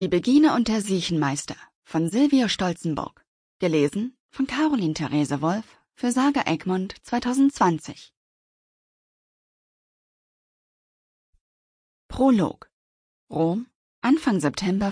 Die Begine und der Siechenmeister von Sylvia Stolzenburg. Gelesen von Caroline Therese Wolf für Saga Egmont 2020. Prolog. Rom, Anfang September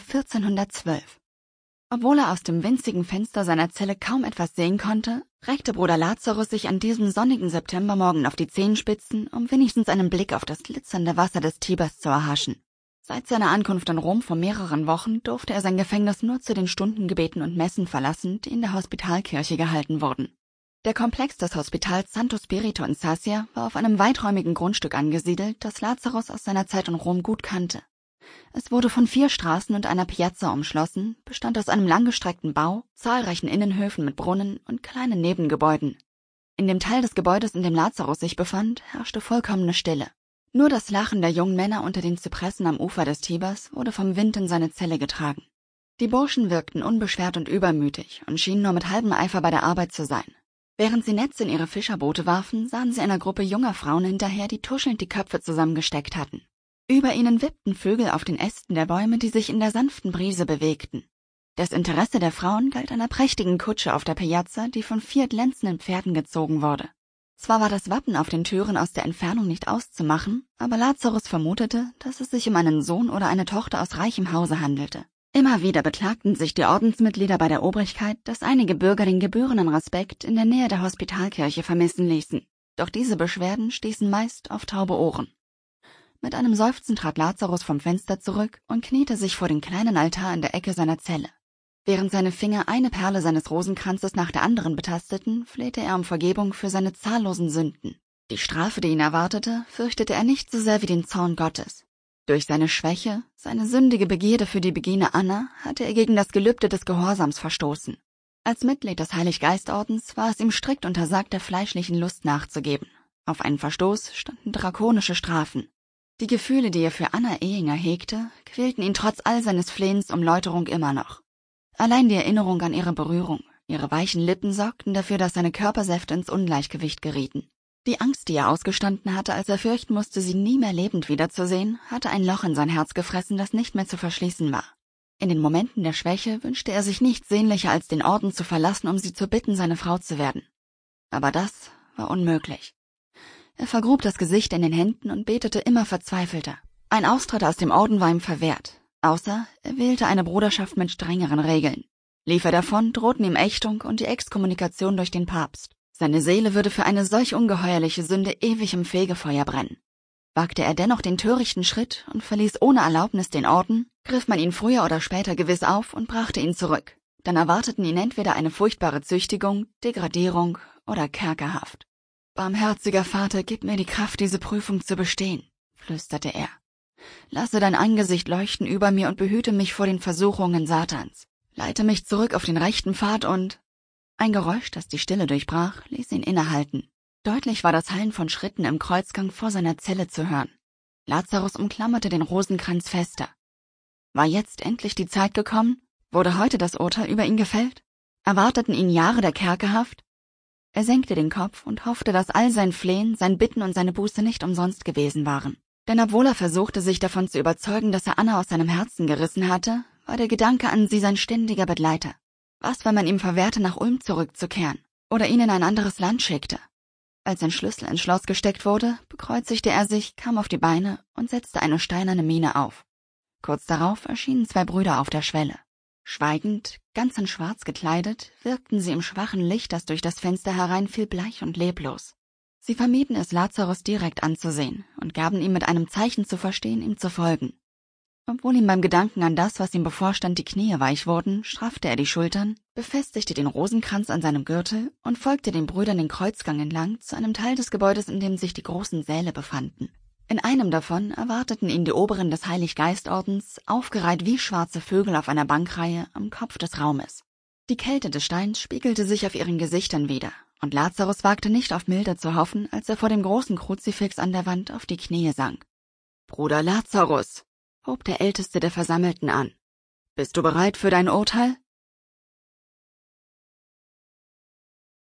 1412. Obwohl er aus dem winzigen Fenster seiner Zelle kaum etwas sehen konnte, reckte Bruder Lazarus sich an diesem sonnigen Septembermorgen auf die Zehenspitzen, um wenigstens einen Blick auf das glitzernde Wasser des Tibers zu erhaschen. Seit seiner Ankunft in Rom vor mehreren Wochen durfte er sein Gefängnis nur zu den Stundengebeten und Messen verlassen, die in der Hospitalkirche gehalten wurden. Der Komplex des Hospitals Santo Spirito in Sassia war auf einem weiträumigen Grundstück angesiedelt, das Lazarus aus seiner Zeit in Rom gut kannte. Es wurde von 4 Straßen und einer Piazza umschlossen, bestand aus einem langgestreckten Bau, zahlreichen Innenhöfen mit Brunnen und kleinen Nebengebäuden. In dem Teil des Gebäudes, in dem Lazarus sich befand, herrschte vollkommene Stille. Nur das Lachen der jungen Männer unter den Zypressen am Ufer des Tibers wurde vom Wind in seine Zelle getragen. Die Burschen wirkten unbeschwert und übermütig und schienen nur mit halbem Eifer bei der Arbeit zu sein. Während sie Netze in ihre Fischerboote warfen, sahen sie einer Gruppe junger Frauen hinterher, die tuschelnd die Köpfe zusammengesteckt hatten. Über ihnen wippten Vögel auf den Ästen der Bäume, die sich in der sanften Brise bewegten. Das Interesse der Frauen galt einer prächtigen Kutsche auf der Piazza, die von 4 glänzenden Pferden gezogen wurde. Zwar war das Wappen auf den Türen aus der Entfernung nicht auszumachen, aber Lazarus vermutete, dass es sich um einen Sohn oder eine Tochter aus reichem Hause handelte. Immer wieder beklagten sich die Ordensmitglieder bei der Obrigkeit, dass einige Bürger den gebührenden Respekt in der Nähe der Hospitalkirche vermissen ließen. Doch diese Beschwerden stießen meist auf taube Ohren. Mit einem Seufzen trat Lazarus vom Fenster zurück und kniete sich vor den kleinen Altar in der Ecke seiner Zelle. Während seine Finger eine Perle seines Rosenkranzes nach der anderen betasteten, flehte er um Vergebung für seine zahllosen Sünden. Die Strafe, die ihn erwartete, fürchtete er nicht so sehr wie den Zorn Gottes. Durch seine Schwäche, seine sündige Begierde für die Begine Anna, hatte er gegen das Gelübde des Gehorsams verstoßen. Als Mitglied des Heiliggeistordens war es ihm strikt untersagt, der fleischlichen Lust nachzugeben. Auf einen Verstoß standen drakonische Strafen. Die Gefühle, die er für Anna Ehinger hegte, quälten ihn trotz all seines Flehens um Läuterung immer noch. Allein die Erinnerung an ihre Berührung, ihre weichen Lippen sorgten dafür, dass seine Körpersäfte ins Ungleichgewicht gerieten. Die Angst, die er ausgestanden hatte, als er fürchten musste, sie nie mehr lebend wiederzusehen, hatte ein Loch in sein Herz gefressen, das nicht mehr zu verschließen war. In den Momenten der Schwäche wünschte er sich nichts sehnlicher, als den Orden zu verlassen, um sie zu bitten, seine Frau zu werden. Aber das war unmöglich. Er vergrub das Gesicht in den Händen und betete immer verzweifelter. Ein Austritt aus dem Orden war ihm verwehrt. Außer er wählte eine Bruderschaft mit strengeren Regeln. Lief er davon, drohten ihm Ächtung und die Exkommunikation durch den Papst. Seine Seele würde für eine solch ungeheuerliche Sünde ewig im Fegefeuer brennen. Wagte er dennoch den törichten Schritt und verließ ohne Erlaubnis den Orden, griff man ihn früher oder später gewiss auf und brachte ihn zurück. Dann erwarteten ihn entweder eine furchtbare Züchtigung, Degradierung oder Kerkerhaft. »Barmherziger Vater, gib mir die Kraft, diese Prüfung zu bestehen«, flüsterte er. »Lasse dein Angesicht leuchten über mir und behüte mich vor den Versuchungen Satans. Leite mich zurück auf den rechten Pfad und...« Ein Geräusch, das die Stille durchbrach, ließ ihn innehalten. Deutlich war das Hallen von Schritten im Kreuzgang vor seiner Zelle zu hören. Lazarus umklammerte den Rosenkranz fester. War jetzt endlich die Zeit gekommen? Wurde heute das Urteil über ihn gefällt? Erwarteten ihn Jahre der Kerkerhaft? Er senkte den Kopf und hoffte, dass all sein Flehen, sein Bitten und seine Buße nicht umsonst gewesen waren. Denn obwohl er versuchte, sich davon zu überzeugen, dass er Anna aus seinem Herzen gerissen hatte, war der Gedanke an sie sein ständiger Begleiter. Was, wenn man ihm verwehrte, nach Ulm zurückzukehren oder ihn in ein anderes Land schickte? Als ein Schlüssel ins Schloss gesteckt wurde, bekreuzigte er sich, kam auf die Beine und setzte eine steinerne Miene auf. Kurz darauf erschienen 2 Brüder auf der Schwelle. Schweigend, ganz in Schwarz gekleidet, wirkten sie im schwachen Licht, das durch das Fenster hereinfiel, bleich und leblos. Sie vermieden es, Lazarus direkt anzusehen und gaben ihm mit einem Zeichen zu verstehen, ihm zu folgen. Obwohl ihm beim Gedanken an das, was ihm bevorstand, die Knie weich wurden, straffte er die Schultern, befestigte den Rosenkranz an seinem Gürtel und folgte den Brüdern den Kreuzgang entlang zu einem Teil des Gebäudes, in dem sich die großen Säle befanden. In einem davon erwarteten ihn die Oberen des Heiliggeistordens, aufgereiht wie schwarze Vögel auf einer Bankreihe am Kopf des Raumes. Die Kälte des Steins spiegelte sich auf ihren Gesichtern wider, und Lazarus wagte nicht auf Milde zu hoffen, als er vor dem großen Kruzifix an der Wand auf die Knie sank. »Bruder Lazarus«, hob der Älteste der Versammelten an. »Bist du bereit für dein Urteil?«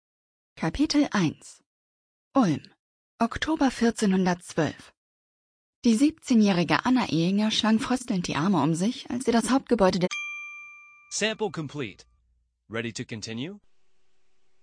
Kapitel 1 Ulm, Oktober 1412. Die 17-jährige Anna Ehinger schlang fröstelnd die Arme um sich, als sie das Hauptgebäude der Sample complete. Ready to continue?